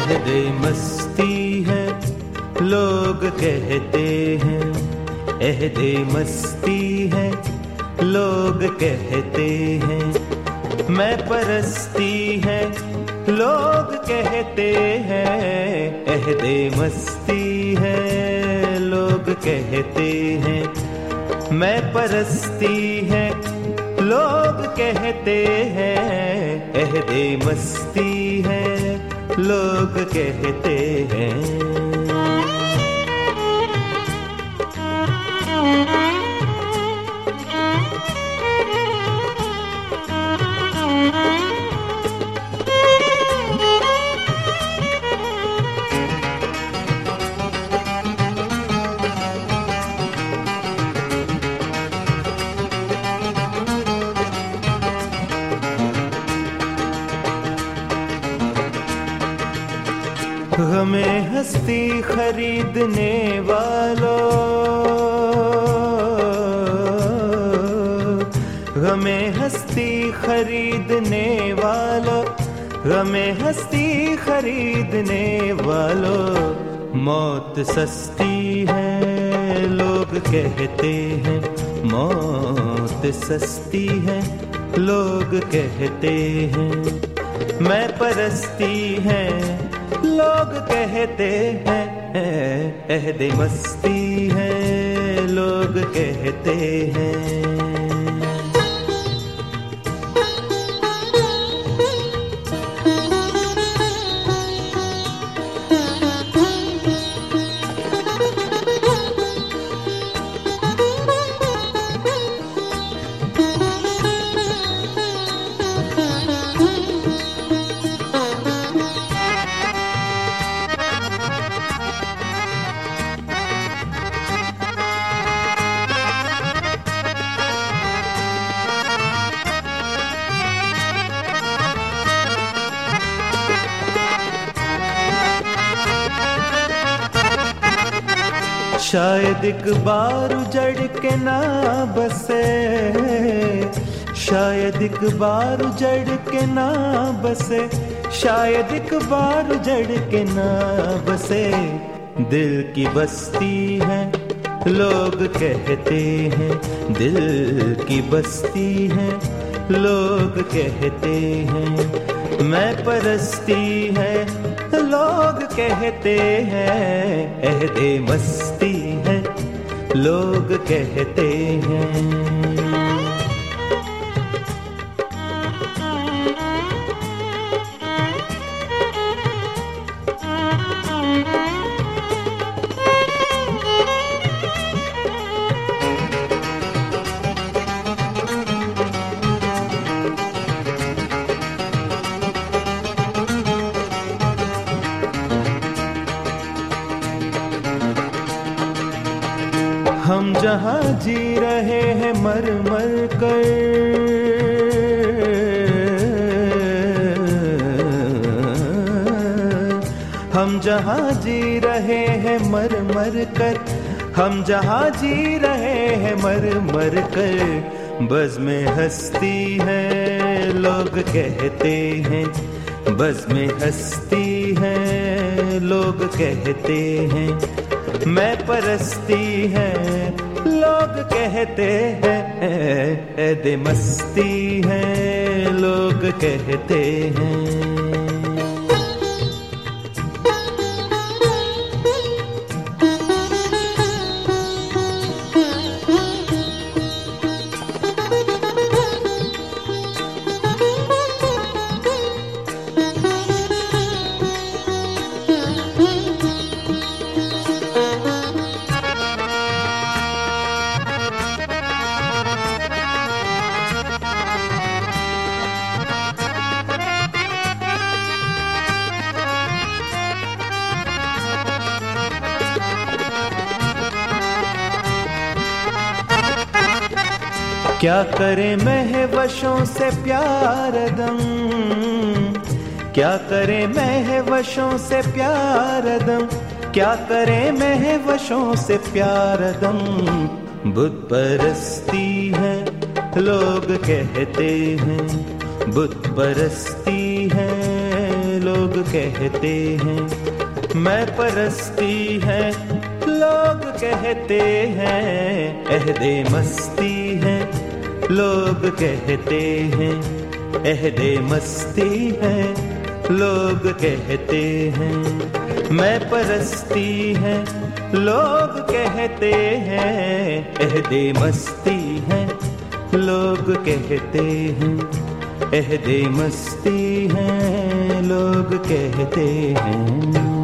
अहदे मस्ती है लोग कहते हैं, अहदे मस्ती है लोग कहते हैं, मैं परस्ती है लोग कहते हैं, अहदे मस्ती है लोग कहते हैं, मैं परस्ती है लोग कहते हैं, अहदे मस्ती है लोग कहते हैं। हमें हस्ती खरीदने वालों, हमें हस्ती खरीदने वालों, हमें हस्ती खरीदने वालों, मौत सस्ती है लोग कहते हैं, मौत सस्ती है लोग कहते हैं, मैं परस्ती है लोग कहते हैं, अहदे मस्ती है लोग कहते हैं। शायद एक बार उजड़ के ना बसे, शायद एक बार उजड़ के ना बसे, शायद एक बार उजड़ के ना बसे, दिल की बस्ती है लोग कहते हैं, दिल की बस्ती है लोग कहते हैं, मैं परस्ती है लोग कहते हैं, अहदे मस्ती है लोग कहते हैं। हम जहाँ जी रहे हैं मर मर कर, हम जहाँ जी रहे हैं मर मर कर, हम जहाँ जी रहे हैं मर मर कर, बज़ में हस्ती है लोग कहते हैं, बज़ में हस्ती है लोग कहते हैं, मैं परस्ती है लोग कहते हैं, अहदे मस्ती है लोग कहते हैं। क्या करें महवशों से प्यार दम, क्या करें महवशों से प्यार दम, क्या करें महवशों से प्यार दम, बुत परस्ती है लोग कहते हैं, बुत परस्ती है लोग कहते हैं, मैं परस्ती है लोग कहते हैं, अहदे मस्ती है लोग कहते हैं, अहदे मस्ती है लोग कहते हैं, मैं परस्ती है लोग कहते हैं, अहदे मस्ती है लोग कहते हैं, अहदे मस्ती है लोग कहते हैं।